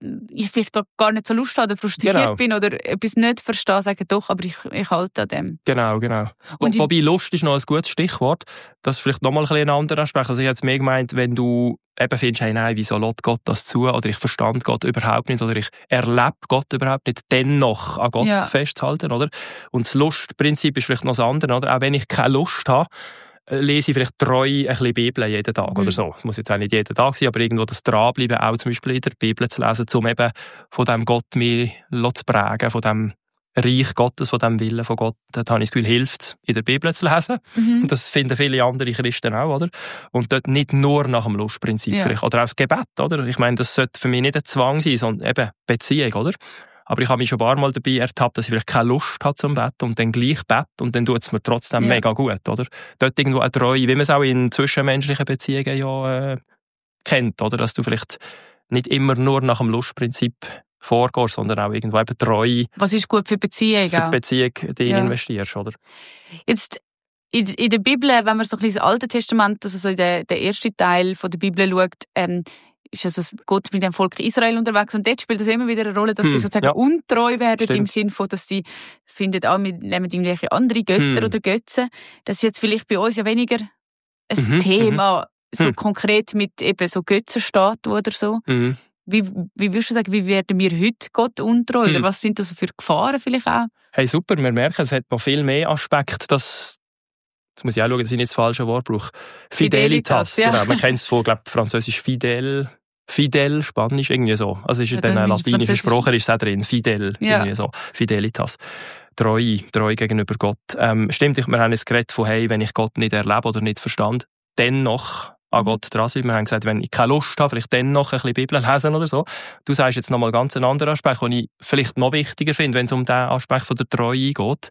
ich vielleicht gar nicht so Lust habe oder frustriert bin oder etwas nicht verstehe, sage doch, aber ich halte an dem. Genau. Und wobei Lust ist noch ein gutes Stichwort. Das ist vielleicht nochmal ein anderer Aspekt. Also ich habe jetzt mehr gemeint, wenn du eben findest, hey, nein, wieso lässt Gott das zu? Oder ich verstand Gott überhaupt nicht oder ich erlebe Gott überhaupt nicht, dennoch an Gott festzuhalten, oder? Und das Lustprinzip ist vielleicht noch das andere, oder? Auch wenn ich keine Lust habe, lese ich vielleicht treu ein bisschen Bibel jeden Tag oder so. Es muss jetzt auch nicht jeden Tag sein, aber irgendwo das Dranbleiben, auch zum Beispiel in der Bibel zu lesen, um eben von diesem Gott mich zu prägen, von dem Reich Gottes, von dem Willen von Gott. Da habe ich das Gefühl, hilft es, in der Bibel zu lesen. Und das finden viele andere Christen auch, oder? Und dort nicht nur nach dem Lustprinzip vielleicht. Oder auch das Gebet, oder? Ich meine, das sollte für mich nicht ein Zwang sein, sondern eben Beziehung, oder? Aber ich habe mich schon ein paar Mal dabei ertappt, dass ich vielleicht keine Lust habe zum Bett und dann gleich bett und dann tut es mir trotzdem mega gut, oder? Dort irgendwo eine Treue, wie man es auch in zwischenmenschlichen Beziehungen kennt, oder? Dass du vielleicht nicht immer nur nach dem Lustprinzip vorgehst, sondern auch irgendwo eben Treue. Was ist gut für Beziehung? Für die Beziehung, die investierst, oder? Jetzt in der Bibel, wenn man so ein bisschen das Alte Testament, also so der erste Teil von der Bibel schaut, ist also Gott mit dem Volk Israel unterwegs und dort spielt das immer wieder eine Rolle, dass sie sozusagen untreu werden. Stimmt. Im Sinne von, dass sie finden, wir nehmen irgendwelche andere Götter oder Götzen. Das ist jetzt vielleicht bei uns ja weniger ein Thema, so konkret mit eben so Götzenstatuen oder so. Wie würdest du sagen, wie werden wir heute Gott untreu? Oder was sind das für Gefahren vielleicht auch? Hey, super, wir merken, es hat noch viel mehr Aspekte, dass jetzt muss ich auch schauen, dass ich nicht das falsche Wort brauche. Fidelitas. Genau, man kennt es von, glaube ich, französisch Fidel, Spanisch, irgendwie so. Also ist in den latinischen Sprachen ist es auch drin. Fidel, irgendwie so. Fidelitas. Treue gegenüber Gott. Stimmt, wir haben jetzt geredet von, hey, wenn ich Gott nicht erlebe oder nicht verstand, dennoch an Gott dran sein. Wir haben gesagt, wenn ich keine Lust habe, vielleicht dennoch ein bisschen Bibel lesen oder so. Du sagst jetzt nochmal ganz einen anderen Aspekt, den ich vielleicht noch wichtiger finde, wenn es um den Aspekt von der Treue geht.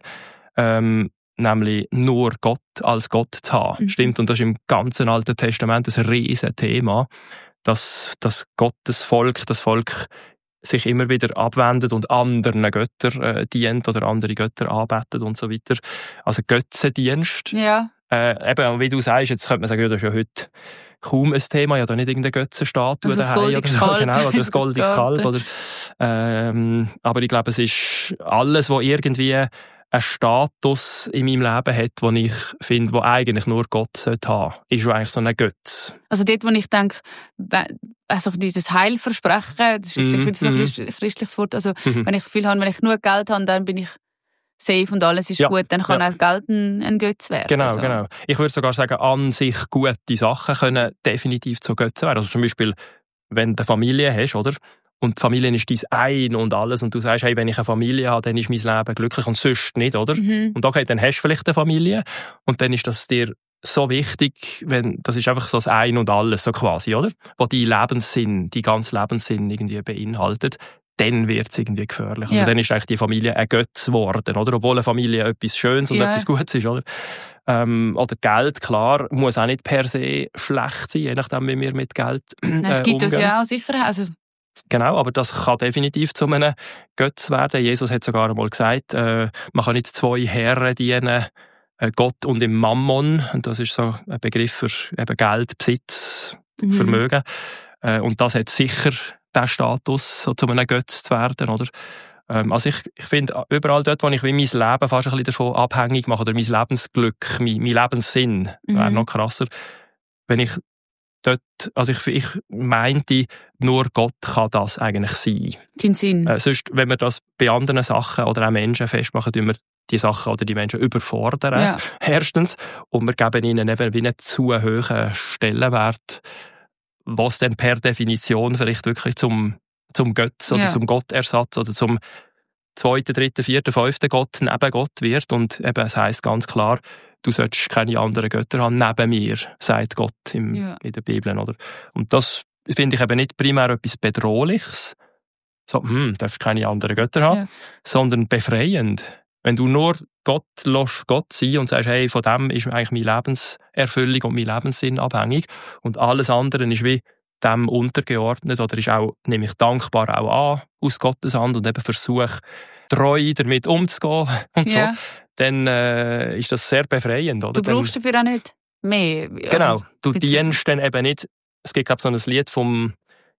Nämlich nur Gott als Gott zu haben. Stimmt, und das ist im ganzen Alten Testament ein riesen Thema, dass Gottes Volk, das Volk sich immer wieder abwendet und anderen Göttern dient oder andere Götter anbetet und so weiter. Also Götzendienst. Ja. Eben, wie du sagst, jetzt könnte man sagen, das ist ja heute kaum ein Thema, ja da nicht irgendeine Götzenstatue daheim oder so, genau, oder ein goldiges Kalb. Oder, aber ich glaube, es ist alles, was irgendwie einen Status in meinem Leben hat, den ich finde, wo eigentlich nur Gott sollte haben, ist schon eigentlich so ein Götz. Also dort, wo ich denke, also dieses Heilversprechen, das ist jetzt vielleicht so ein christliches Wort, also wenn ich das Gefühl habe, wenn ich nur Geld habe, dann bin ich safe und alles ist gut, dann kann auch Geld ein Götz werden. Genau. Ich würde sogar sagen, an sich gute Sachen können definitiv zu Götzen werden. Also zum Beispiel, wenn du eine Familie hast, oder? Und die Familie ist dein Ein und alles. Und du sagst, hey, wenn ich eine Familie habe, dann ist mein Leben glücklich und sonst nicht, oder? Und okay, dann hast du vielleicht eine Familie und dann ist das dir so wichtig, das ist einfach so das Ein und alles, so quasi, oder? Wo die ganze Lebenssinn irgendwie beinhaltet. Dann wird es irgendwie gefährlich. Also dann ist eigentlich die Familie ein Götz geworden, oder? Obwohl eine Familie etwas Schönes und etwas Gutes ist, oder? Oder Geld, klar, muss auch nicht per se schlecht sein, je nachdem, wie wir mit Geld es gibt uns ja auch Sicherheit. Also genau, aber das kann definitiv zu einem Götz werden. Jesus hat sogar einmal gesagt, man kann nicht zwei Herren dienen, Gott und im Mammon. Und das ist so ein Begriff für eben Geld, Besitz, Vermögen. Und das hat sicher den Status, so zu einem Götz zu werden, oder? Also ich finde, überall dort, wo ich wie mein Leben fast ein bisschen davon abhängig mache, oder mein Lebensglück, mein Lebenssinn, wäre noch krasser, wenn ich dort, also ich meinte, nur Gott kann das eigentlich sein. Dein Sinn. Sonst, wenn wir das bei anderen Sachen oder auch Menschen festmachen, tun wir die Sachen oder die Menschen überfordern, erstens, und wir geben ihnen eben wie einen zu hohen Stellenwert, was dann per Definition vielleicht wirklich zum Götz oder zum Gottersatz oder zum zweiten, dritten, vierten, fünften Gott neben Gott wird. Und eben, es heisst ganz klar, du solltest keine anderen Götter haben neben mir, sagt Gott in der Bibel. Oder? Und das finde ich eben nicht primär etwas Bedrohliches, so, darfst keine anderen Götter haben, sondern befreiend. Wenn du nur Gott lässt Gott sein und sagst, hey, von dem ist eigentlich meine Lebenserfüllung und mein Lebenssinn abhängig und alles andere ist wie dem untergeordnet oder ist auch, nehme ich dankbar auch an aus Gottes Hand und eben versuche treu damit umzugehen und so, dann ist das sehr befreiend. Oder? Du brauchst dafür auch nicht mehr. Genau, du dienst dann eben nicht, es gibt glaube ich so ein Lied vom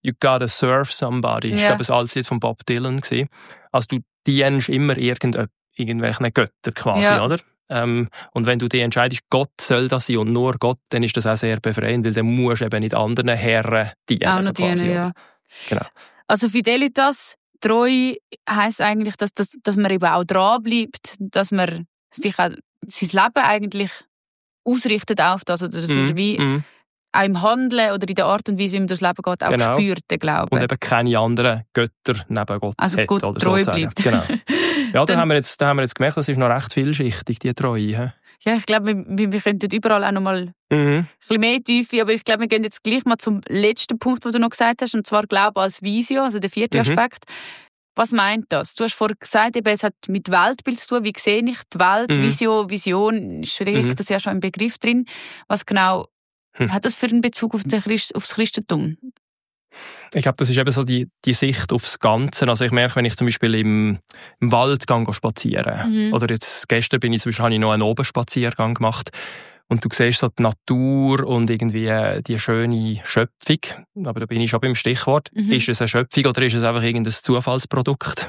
You gotta serve somebody. Ich glaube, das alte Lied von Bob Dylan gewesen. Also du dienst immer irgendwelchen Göttern quasi, oder? Und wenn du dich entscheidest, Gott soll das sein und nur Gott, dann ist das auch sehr befreiend, weil dann musst du eben nicht anderen Herren dienen. Auch noch quasi, dienen, ja. Genau. Also Fidelitas, Treue, heisst eigentlich, dass man eben auch dranbleibt, dass man sich auch sein Leben eigentlich ausrichtet auf das, oder dass man wie auch im Handeln oder in der Art und Weise, wie man durchs Leben geht, auch spürt, den Glauben. Und eben keine anderen Götter neben Gott also hat. Gott oder treu so bleibt. Genau. Ja, da haben wir jetzt gemerkt, das ist noch recht vielschichtig, die Treue. Ja, ich glaube, wir könnten überall auch noch mal ein bisschen mehr Tiefe, aber ich glaube, wir gehen jetzt gleich mal zum letzten Punkt, den du noch gesagt hast, und zwar Glaube als Visio, also der 4. Aspekt. Was meint das? Du hast vorhin gesagt, eben, es hat mit Weltbild zu tun. Wie sehe ich die Welt? Vision, schräg, das ist ja schon ein Begriff drin. Was genau hat das für einen Bezug auf aufs Christentum? Ich glaube, das ist eben so die Sicht aufs Ganze. Also ich merke, wenn ich zum Beispiel im Wald spazieren oder jetzt gestern habe ich noch einen Obenspaziergang gemacht und du siehst so die Natur und irgendwie die schöne Schöpfung, aber da bin ich schon beim Stichwort. Ist es eine Schöpfung oder ist es einfach irgendein Zufallsprodukt?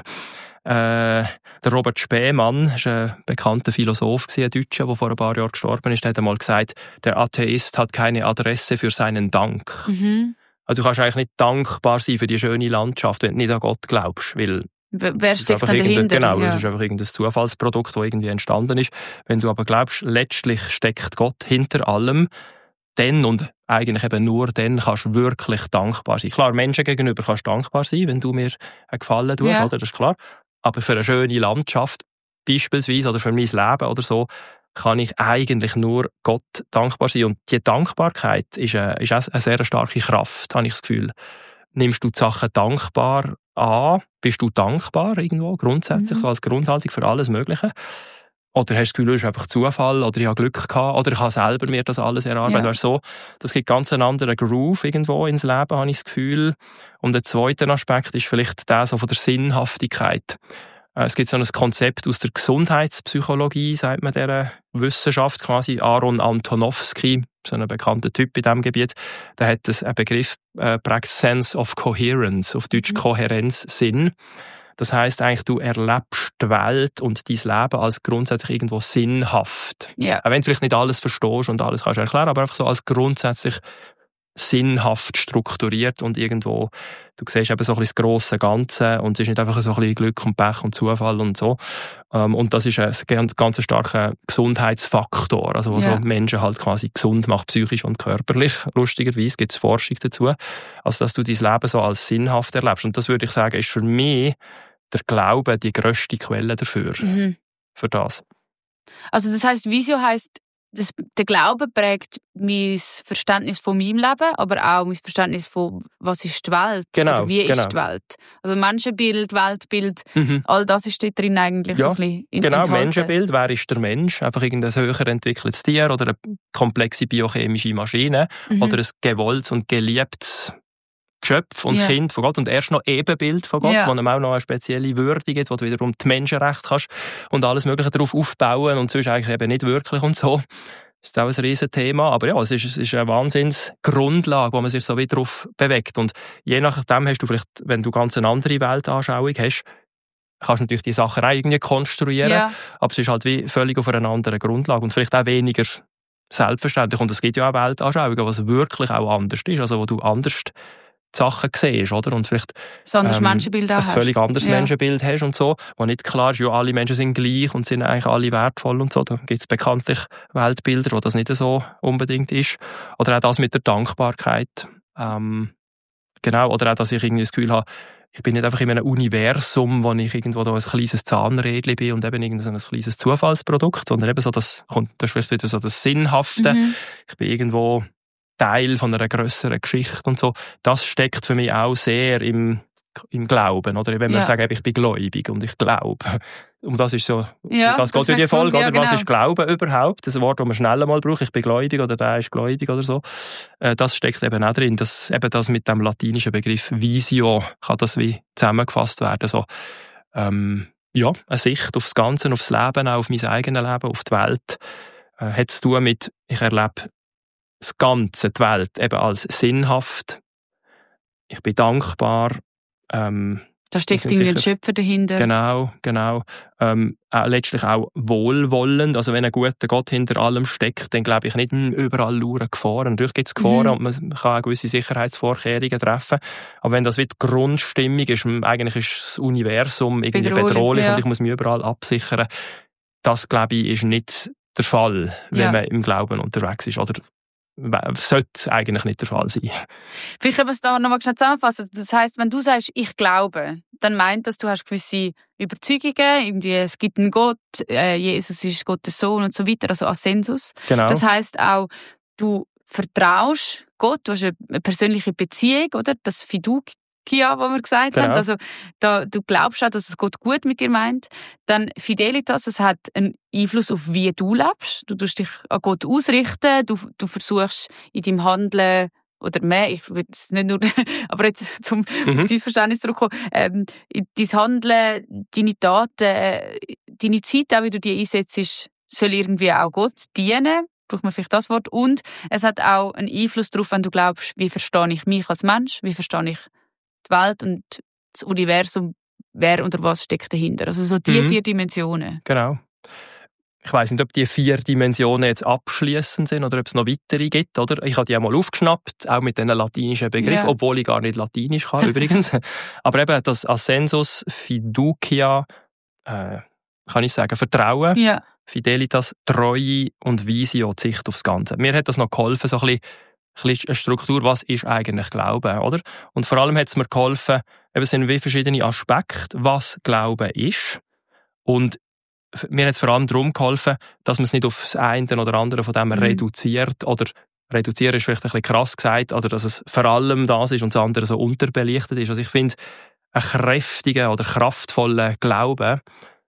Der Robert Spemann ist ein bekannter Philosoph, ein Deutscher, der vor ein paar Jahren gestorben ist. Der hat einmal gesagt, der Atheist hat keine Adresse für seinen Dank. Also du kannst eigentlich nicht dankbar sein für die schöne Landschaft, wenn du nicht an Gott glaubst, weil wer steckt dann dahinter? Genau, das ist einfach irgendein Zufallsprodukt, das irgendwie entstanden ist. Wenn du aber glaubst, letztlich steckt Gott hinter allem, dann und eigentlich eben nur dann kannst du wirklich dankbar sein. Klar, Menschen gegenüber kannst du dankbar sein, wenn du mir einen Gefallen tust, oder? Das ist klar. Aber für eine schöne Landschaft beispielsweise oder für mein Leben oder so, kann ich eigentlich nur Gott dankbar sein. Und die Dankbarkeit ist auch eine sehr starke Kraft, habe ich das Gefühl. Nimmst du die Sachen dankbar an? Bist du dankbar irgendwo grundsätzlich, so als Grundhaltung für alles Mögliche? Oder hast du das Gefühl, es ist einfach Zufall oder ich habe Glück gehabt oder ich habe selber mir das alles erarbeitet? Ja. Weißt, so, das gibt ganz einen anderen Groove irgendwo ins Leben, habe ich das Gefühl. Und der zweite Aspekt ist vielleicht der so von der Sinnhaftigkeit. Es gibt so ein Konzept aus der Gesundheitspsychologie, sagt man dieser Wissenschaft quasi. Aaron Antonowski, so ein bekannter Typ in diesem Gebiet, der hat einen Begriff prägt Sense of Coherence, auf Deutsch Kohärenz, Sinn. Das heisst eigentlich, du erlebst die Welt und dein Leben als grundsätzlich irgendwo sinnhaft. Yeah. Auch wenn du vielleicht nicht alles verstehst und alles kannst erklären, aber einfach so als grundsätzlich sinnhaft strukturiert und irgendwo, du siehst eben so ein bisschen das grosse Ganze und es ist nicht einfach so ein bisschen Glück und Pech und Zufall und so. Und das ist ein ganz starker Gesundheitsfaktor, also was so Menschen halt quasi gesund macht, psychisch und körperlich. Lustigerweise gibt es Forschung dazu. Also dass du dein Leben so als sinnhaft erlebst. Und das würde ich sagen, ist für mich der Glaube die grösste Quelle dafür. Für das. Also das heisst, Visio heisst, der Glaube prägt mein Verständnis von meinem Leben, aber auch mein Verständnis von, was ist die Welt, oder wie ist die Welt. Also Menschenbild, Weltbild, all das ist dort drin eigentlich so ein bisschen enthalten. Menschenbild, wer ist der Mensch? Einfach irgendein höher entwickeltes Tier oder eine komplexe biochemische Maschine oder ein gewolltes und geliebtes Geschöpf und Kind von Gott und erst noch Ebenbild von Gott, wo ihm auch noch eine spezielle Würde gibt, wo du wiederum die Menschenrechte kannst und alles Mögliche darauf aufbauen und sonst eigentlich eben nicht wirklich und so. Das ist auch ein Riesenthema, aber ja, es ist eine Wahnsinnsgrundlage, wo man sich so wieder drauf bewegt und je nachdem hast du vielleicht, wenn du ganz eine andere Weltanschauung hast, kannst du natürlich die Sachen auch irgendwie konstruieren, aber es ist halt wie völlig auf einer anderen Grundlage und vielleicht auch weniger selbstverständlich und es gibt ja auch Weltanschauungen, was wirklich auch anders ist, also wo du anders Sachen siehst, oder? Und vielleicht ein Menschenbild auch ein völlig anderes Menschenbild hast und so, wo nicht klar ist, ja, alle Menschen sind gleich und sind eigentlich alle wertvoll und so. Da gibt es bekanntlich Weltbilder, wo das nicht so unbedingt ist. Oder auch das mit der Dankbarkeit. Genau, oder auch, dass ich irgendwie das Gefühl habe, ich bin nicht einfach in einem Universum, wo ich irgendwo da ein kleines Zahnrädchen bin und eben irgendein kleines Zufallsprodukt, sondern eben so, das ist vielleicht wieder so das Sinnhafte. Ich bin irgendwo Teil von einer grösseren Geschichte und so. Das steckt für mich auch sehr im Glauben, oder? Wenn wir sagen, ich bin gläubig und ich glaube. Und das ist so, das geht in die Folge, oder? Genau. Was ist Glauben überhaupt? Das Wort, das man schnell einmal braucht, ich bin gläubig oder der ist gläubig oder so. Das steckt eben auch drin. Eben das mit dem latinischen Begriff Visio kann das wie zusammengefasst werden. So, eine Sicht aufs Ganze, aufs Leben, auch auf mein eigenes Leben, auf die Welt. Hat zu tun mit, ich erlebe das Ganze, die Welt, eben als sinnhaft. ich bin dankbar. Da steckt irgendwie ein Schöpfer dahinter. Genau. Letztlich auch wohlwollend. Also wenn ein guter Gott hinter allem steckt, dann glaube ich nicht überall lauern Gefahren. Natürlich gibt es Gefahren und man kann auch gewisse Sicherheitsvorkehrungen treffen. Aber wenn das wie die Grundstimmung ist, eigentlich ist das Universum irgendwie bedrohlich und ich muss mich überall absichern, das glaube ich ist nicht der Fall, wenn man im Glauben unterwegs ist. Oder sollte eigentlich nicht der Fall sein. Vielleicht können wir es da nochmal schnell zusammenfassen. Das heisst, wenn du sagst, ich glaube, dann meint das, du hast gewisse Überzeugungen, irgendwie, es gibt einen Gott, Jesus ist Gottes Sohn und so weiter, also Ascensus. Genau. Das heisst auch, du vertraust Gott, du hast eine persönliche Beziehung, oder? Das Fiducia, was wir gesagt haben. Also, du glaubst auch, dass es Gott gut mit dir meint. Dann Fidelitas, es hat einen Einfluss auf, wie du lebst. Du tust dich an Gott ausrichten, du versuchst in deinem Handeln oder mehr, ich will es nicht nur, aber jetzt zum auf dein Verständnis zurückkommen, dein Handeln, deine Taten, deine Zeit, auch wie du die einsetzt, soll irgendwie auch Gott dienen. Braucht man vielleicht das Wort. Und es hat auch einen Einfluss darauf, wenn du glaubst, wie verstehe ich mich als Mensch, wie verstehe ich die Welt und das Universum, wer oder was steckt dahinter. Also so die 4 Dimensionen. Genau. Ich weiss nicht, ob die 4 Dimensionen jetzt abschliessend sind oder ob es noch weitere gibt. Oder? Ich habe die auch mal aufgeschnappt, auch mit diesen latinischen Begriffen, obwohl ich gar nicht Latinisch kann übrigens. Aber eben das Ascensus, Fiducia, kann ich sagen, Vertrauen, Fidelitas, Treue und Visio, die Sicht aufs Ganze. Mir hat das noch geholfen, so ein bisschen eine Struktur, was ist eigentlich Glauben, oder? Und vor allem hat es mir geholfen, es sind wie verschiedene Aspekte, was Glauben ist. Und mir hat es vor allem darum geholfen, dass man es nicht auf das eine oder andere von dem reduziert. Oder reduzieren ist vielleicht ein bisschen krass gesagt, oder dass es vor allem das ist und das andere so unterbelichtet ist. Also ich finde, ein kräftiger oder kraftvoller Glaube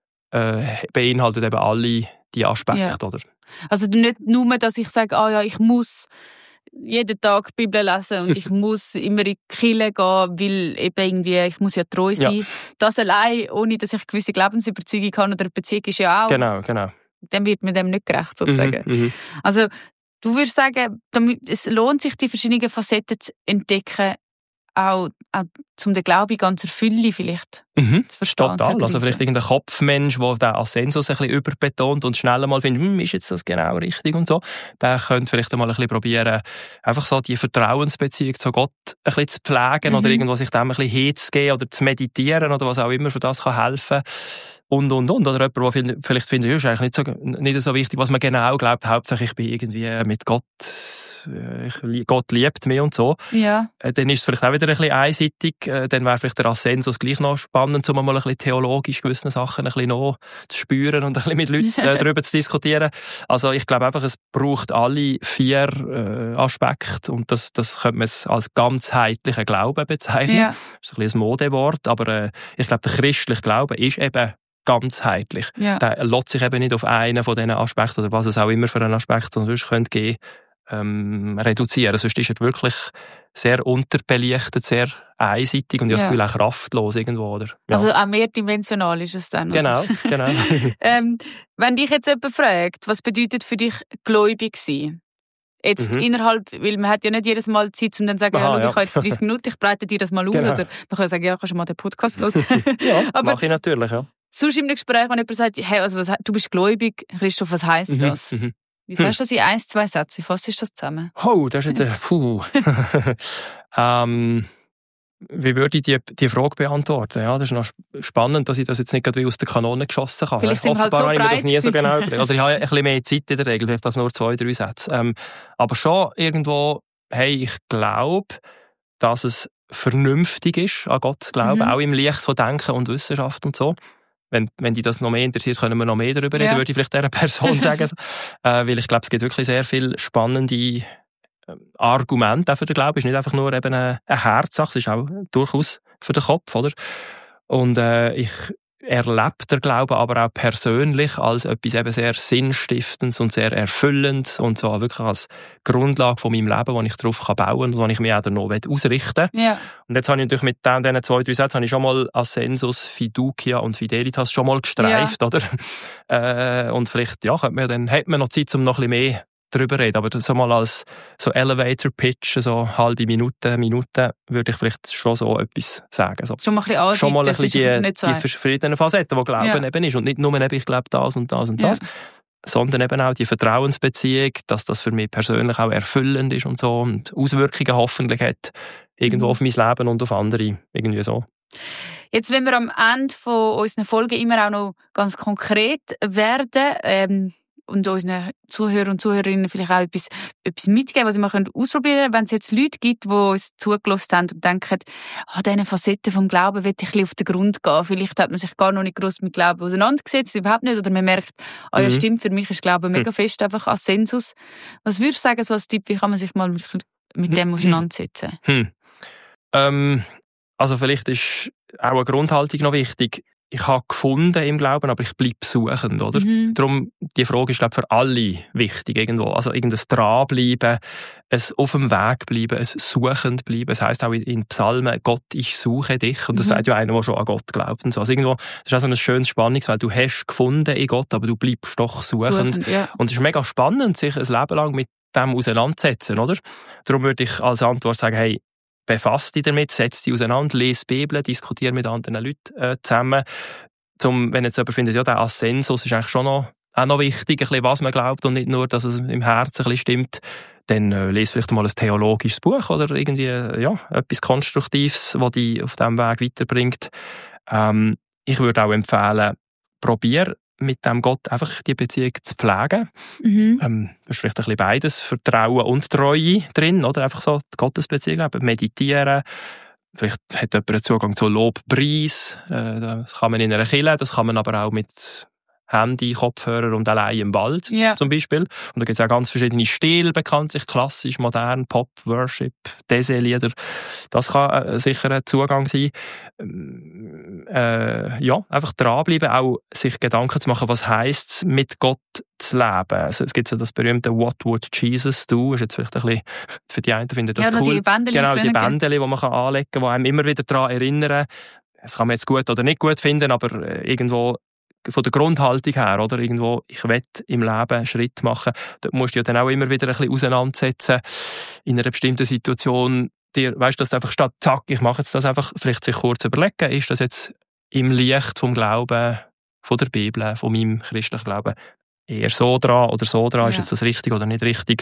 beinhaltet eben alle die Aspekte, oder? Also nicht nur, dass ich sage, ich muss jeden Tag die Bibel lesen und ich muss immer in die Kirche gehen, weil eben irgendwie, ich muss ja treu sein. Ja. Das allein, ohne dass ich gewisse Glaubensüberzeugung habe oder eine Beziehung, ist ja auch... Genau. Dann wird mir dem nicht gerecht, sozusagen. Also du würdest sagen, es lohnt sich, die verschiedenen Facetten zu entdecken, auch um den Glauben in ganzer Fülle vielleicht zu verstehen. Total. Also vielleicht irgendein Kopfmensch, der den Ascensus ein bisschen überbetont und schnell mal findet, ist jetzt das genau richtig und so, der könnte vielleicht mal ein bisschen probieren, einfach so die Vertrauensbeziehung zu Gott ein bisschen zu pflegen oder irgendwo sich dem ein bisschen hinzugeben oder zu meditieren oder was auch immer für das kann helfen. Und. Oder jemand, der vielleicht findet, ist eigentlich nicht so wichtig, was man genau glaubt. Hauptsache, ich bin irgendwie mit Gott, Gott liebt mich und so. Ja. Dann ist es vielleicht auch wieder ein bisschen einseitig. Dann wäre vielleicht der Ascensus gleich noch spannend, um mal ein bisschen theologisch gewisse Sachen ein bisschen noch zu spüren und ein bisschen mit Leuten darüber zu diskutieren. Also ich glaube einfach, es braucht alle 4 Aspekte und das könnte man als ganzheitlichen Glauben bezeichnen. Ja. Das ist ein bisschen ein Modewort, aber ich glaube, der christliche Glaube ist eben ganzheitlich. Ja. Der lässt sich eben nicht auf einen von diesen Aspekten oder was es auch immer für einen Aspekt sonst könnte geben, reduzieren. Sonst ist er wirklich sehr unterbelichtet, sehr einseitig und ich habe das Gefühl auch kraftlos irgendwo. Oder? Ja. Also auch mehrdimensional ist es dann. Genau. Wenn dich jetzt jemand fragt, was bedeutet für dich gläubig sein? Jetzt innerhalb, weil man hat ja nicht jedes Mal Zeit, um dann zu sagen, ich habe jetzt 30 Minuten, ich breite dir das mal aus. Genau. Oder man kann sagen, kannst du mal den Podcast hören. Ja, mache ich natürlich, ja. Sonst in einem Gespräch, wenn jemand sagt, hey, also du bist gläubig, Christoph, was heisst das? Wie sagst du das in 1, 2 Sätzen? Wie fasst du das zusammen? Oh, das ist jetzt wie würde ich die Frage beantworten? Ja, das ist noch spannend, dass ich das jetzt nicht gerade wie aus der Kanone geschossen habe. Vielleicht sind Offenbar halt so habe ich mir das nie so genau überlegt. oder ich habe ein bisschen mehr Zeit in der Regel, vielleicht das nur 2, 3 Sätze. Aber schon irgendwo, hey, ich glaube, dass es vernünftig ist, an Gott zu glauben, auch im Licht von Denken und Wissenschaft und so. Wenn dich das noch mehr interessiert, können wir noch mehr darüber reden, würde ich vielleicht dieser Person sagen. Weil ich glaube, es gibt wirklich sehr viele spannende Argumente auch für den Glauben. Es ist nicht einfach nur eben eine Herzsache, es ist auch durchaus für den Kopf, oder? Und ich erlebe den Glauben aber auch persönlich als etwas eben sehr Sinnstiftendes und sehr Erfüllendes und so wirklich als Grundlage von meinem Leben, wo ich darauf bauen kann und wo ich mich auch noch ausrichten will. Ja. Und jetzt habe ich natürlich mit diesen 2, 3 Sätzen habe ich schon mal Ascensus, Fiducia und Fidelitas schon mal gestreift, oder? Und vielleicht hat man noch Zeit, um noch ein bisschen mehr darüber reden. Aber so mal als so Elevator-Pitch, so halbe Minute, würde ich vielleicht schon so etwas sagen. So. Schon mal ein bisschen die verschiedenen Facetten, die Glauben eben ist. Und nicht nur, ich glaube das und das und das, sondern eben auch die Vertrauensbeziehung, dass das für mich persönlich auch erfüllend ist und so und Auswirkungen hoffentlich hat irgendwo auf mein Leben und auf andere, irgendwie so. Jetzt, wenn wir am Ende von unseren Folgen immer auch noch ganz konkret werden und unseren Zuhörern und Zuhörerinnen vielleicht auch etwas mitgeben, was sie mal ausprobieren können. Wenn es jetzt Leute gibt, die uns zugelassen haben und denken, diese Facetten vom Glauben will ich ein bisschen auf den Grund gehen. Vielleicht hat man sich gar noch nicht gross mit Glauben auseinandergesetzt, überhaupt nicht. Oder man merkt, ja stimmt, für mich ist Glauben mega fest, einfach als Sensus. Was würdest du sagen, so als Tipp, wie kann man sich mal mit dem auseinandersetzen? Also vielleicht ist auch eine Grundhaltung noch wichtig. Ich habe gefunden im Glauben, aber ich bleibe suchend, oder? Darum, die Frage ist, glaube ich, für alle wichtig irgendwo. Also irgendein Dranbleiben, ein auf dem Weg bleiben, ein suchend bleiben. Es heisst auch in Psalmen, Gott, ich suche dich. Und das sagt ja einer, der schon an Gott glaubt. Und so. Also irgendwo, das ist auch so ein schönes Spannungsfeld. Du hast gefunden in Gott, aber du bleibst doch suchend. Und es ist mega spannend, sich ein Leben lang mit dem auseinanderzusetzen, oder? Darum würde ich als Antwort sagen, hey, befasst dich damit, setz dich auseinander, lese die Bibel, diskutiere mit anderen Leuten zusammen. Wenn jetzt jemand findet, ja, der Ascensus ist eigentlich schon auch noch wichtig, ein bisschen, was man glaubt und nicht nur, dass es im Herzen ein bisschen stimmt, dann lese vielleicht mal ein theologisches Buch oder irgendwie etwas Konstruktives, das dich auf diesem Weg weiterbringt. Ich würde auch empfehlen, probier mit dem Gott einfach die Beziehung zu pflegen. Da ist vielleicht ein bisschen beides, Vertrauen und Treue drin, oder? Einfach so die Gottesbeziehung, meditieren. Vielleicht hat jemand einen Zugang zu Lobpreis. Das kann man in einer Kirche, das kann man aber auch mit Handy, Kopfhörer und allein im Wald zum Beispiel. Und da gibt es auch ganz verschiedene Stile, bekanntlich klassisch, modern, Pop, Worship, Desi-Lieder. Das kann sicher ein Zugang sein. Einfach dranbleiben, auch sich Gedanken zu machen, was heisst es, mit Gott zu leben. Also es gibt so das berühmte What would Jesus do? Ist jetzt vielleicht ein bisschen, für die einen finden das cool. Die Bändeli, die Bändeli, die man anlegen kann, die einem immer wieder daran erinnern. Das kann man jetzt gut oder nicht gut finden, aber irgendwo von der Grundhaltung her, oder? Irgendwo, ich will im Leben einen Schritt machen. Da musst du ja dann auch immer wieder ein bisschen auseinandersetzen in einer bestimmten Situation. Weißt du, dass du einfach statt, zack, ich mache jetzt das einfach, vielleicht sich kurz überlegen, ist das jetzt im Licht vom Glauben, von der Bibel, von meinem christlichen Glauben eher so dran oder so dran, ist jetzt das richtig oder nicht richtig?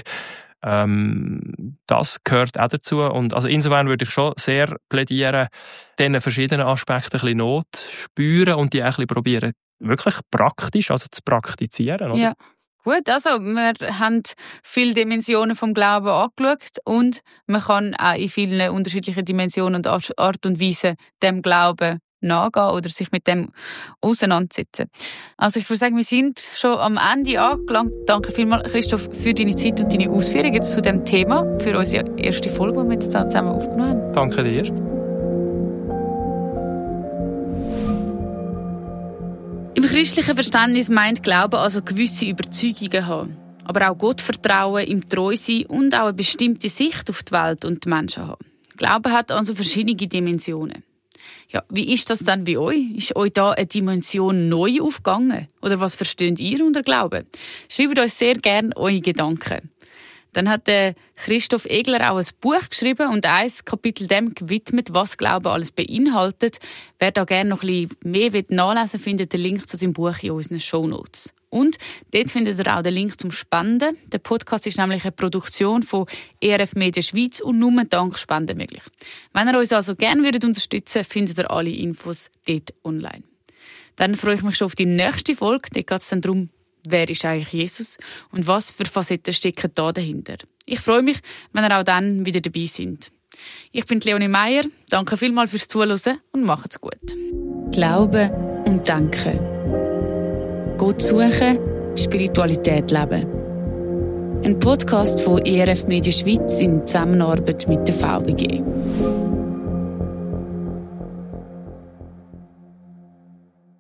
Das gehört auch dazu. Und also insofern würde ich schon sehr plädieren, diesen verschiedenen Aspekten ein bisschen Not spüren und die auch ein bisschen probieren, wirklich praktisch, also zu praktizieren. Oder? Ja. Gut, also wir haben viele Dimensionen vom Glauben angeschaut und man kann auch in vielen unterschiedlichen Dimensionen und Art und Weise dem Glauben nachgehen oder sich mit dem auseinandersetzen. Also ich würde sagen, wir sind schon am Ende angelangt. Danke vielmals, Christoph, für deine Zeit und deine Ausführungen zu diesem Thema, für unsere erste Folge, die wir jetzt zusammen aufgenommen haben. Danke dir. Im christlichen Verständnis meint Glauben also gewisse Überzeugungen haben, aber auch Gott vertrauen, ihm treu sein und auch eine bestimmte Sicht auf die Welt und die Menschen haben. Glauben hat also verschiedene Dimensionen. Ja, wie ist das dann bei euch? Ist euch da eine Dimension neu aufgegangen? Oder was versteht ihr unter Glauben? Schreibt uns sehr gerne eure Gedanken. Dann hat Christoph Egler auch ein Buch geschrieben und ein Kapitel dem gewidmet, was Glauben alles beinhaltet. Wer da gerne noch ein bisschen mehr nachlesen will, findet den Link zu seinem Buch in unseren Shownotes. Und dort findet ihr auch den Link zum Spenden. Der Podcast ist nämlich eine Produktion von ERF Media Schweiz und nur dank Spenden möglich. Wenn ihr uns also gerne unterstützen würdet, findet ihr alle Infos dort online. Dann freue ich mich schon auf die nächste Folge. Dort geht es dann darum, wer ist eigentlich Jesus und was für Facetten stecken da dahinter. Ich freue mich, wenn ihr auch dann wieder dabei seid. Ich bin Leonie Meier. Danke vielmals fürs Zuhören und macht's gut. Glauben und Denken. Gott suchen, Spiritualität leben. Ein Podcast von ERF Media Schweiz in Zusammenarbeit mit der VBG.